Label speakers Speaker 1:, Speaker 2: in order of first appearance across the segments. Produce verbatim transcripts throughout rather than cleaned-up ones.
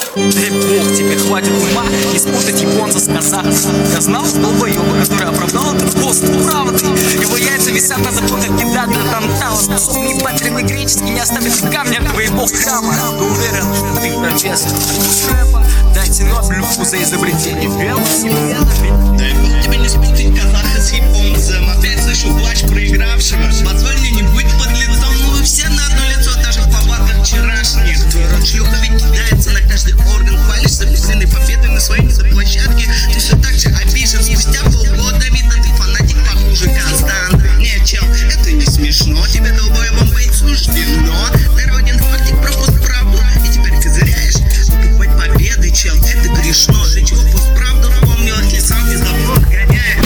Speaker 1: Эй, бог, тебе хватит ума не спутать японца с казахом. Я знал долбоеба, который оправдал этот пост правды. Его яйца висят на запутах кидат до тантала. Способный патренный греческий не оставит камня твоего храма. Ты уверен, что ты профессор шефа? Дайте Нобелевку за изобретение велосипеда.
Speaker 2: Дай бог тебе не спутать казаха с японцем. Опять слышу плач проигравшего. Позволь мне не быть подлецом. Ну вы все на одно лицо, даже в повадках вчерашних. Твой рот шлюха ведь кидается на каждый орган. Хвалишься бесценной победой на своей площадке. Ты все так же обижен. Спустя полгода видно, ты фанатик похуже Констант. Не, чел, это не смешно. Тебе долбоебом быть суждено. Ты родин фактик, пропуск правду. И теперь козыряешь. Покупать победы, чел, это грешно. Для чего пусть правду помню, если сам не забыл, гоняет.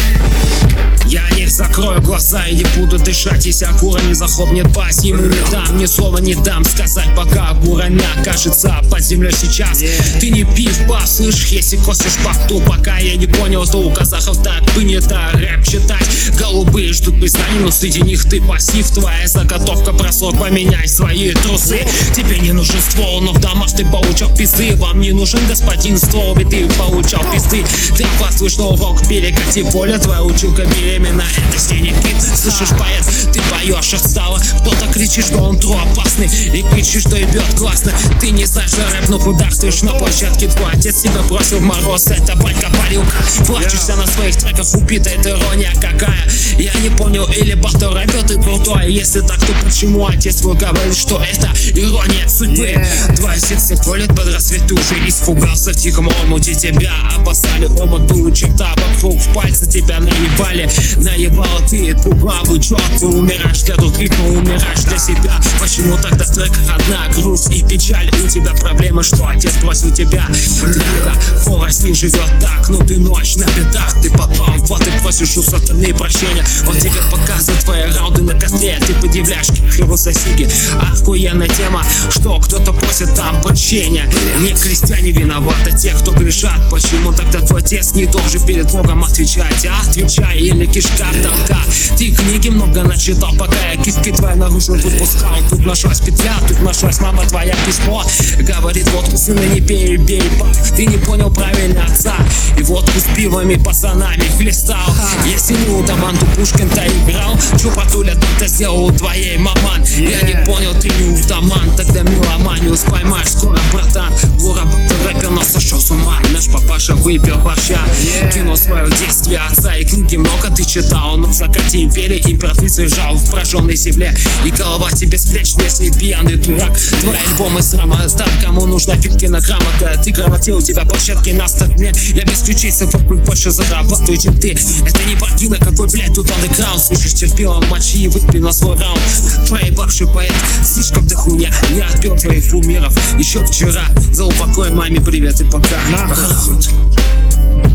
Speaker 3: Я не закрою глаза и не буду дышать, если акура не захлопнет пасть. Ему не дам, ни слова не дам сказать, пока акура не окажется под землей сейчас. Yeah. Ты не пив, пав, слышишь, если косишь пахту. Пока я не понял, что у казахов так принято рэп читать. Голубые ждут признаний, но среди них ты пассив. Твоя заготовка, бросок, поменяй свои трусы. Тебе не нужен ствол, но в домах ты получал пизды. Вам не нужен господин ствол, ведь ты получал пизды. Ты опаздываешь на урок, перекати поле, твоя училка беременна, это с ней не пит. Слышишь, поэт, ты поешь, отстала. Кто-то кричит, что он тру опасный, и кричит, что ебет классно. Ты не знаешь, что рэп, но художствуешь на площадке. Твой отец тебя бросил в мороз, это батька парилка. Плачешься на своих треках, убита, это ирония какая. Я не понял, или бахта рэпер, ты крутой. Если так, то почему отец твой говорит, что это ирония судьбы? Yeah. Твое сердце колет под рассвет, ты уже испугался в тихом омуте. Тебя опасали, омут был черта вокруг, в пальцы тебя наебали. Наебал ты эту бабу, чёрт, ты умираешь для других, но умираешь для себя. Почему тогда в треках одна грусть и печаль? У тебя проблема, что отец бросил тебя. Драка, форест не живет так, ну ты ночь на бедах. Ты попал в ад и просишь у сатаны прощения. Он тебе показывает твои раунды на костре, ты подъявляешь херу сосиги. Охуенная тема, что кто-то просит там прощения. Не крестьяне виноваты, те, кто грешат. Почему тогда твой отец не должен перед Богом отвечать? А отвечай, или кишка тонка. Ты книги много начитал, пока я киски твои наружу выпускал. Тут нашлась петля, тут нашлась мама твоя письмо. Говорит, водку сына не пей, бей, пап. Ты не понял правильно отца, и водку с пивами пацанами хлестал. Если не у Таманту Пушкин-то играл, чё Патуля тут-то сделал у твоей маман? Я не понял, ты не утаман, тогда меломанию поймаешь скоро, братан. Гора рэпер нас сошел с ума. Наш папаша выпил борща, кинул свое действие отца, и книги много ты читал. Но в закате империи императрица лежал в пораженной земле, и голова тебе с плеч, если пьяный дурак. Твои альбомы срама, стар, кому нужна фиткина грамота. Ты грамоте, у тебя площадки на стороне. Я без ключей вокруг больше зарабатываю, чем ты. Это не партийно, какой, блядь, тут андеграунд. Слышишь, терпила мочи и выпей на свой раунд. Твои бывший поэт, слишком ты хуйня. Я отпел твоих кумиров еще вчера. За упокой маме привет и пока.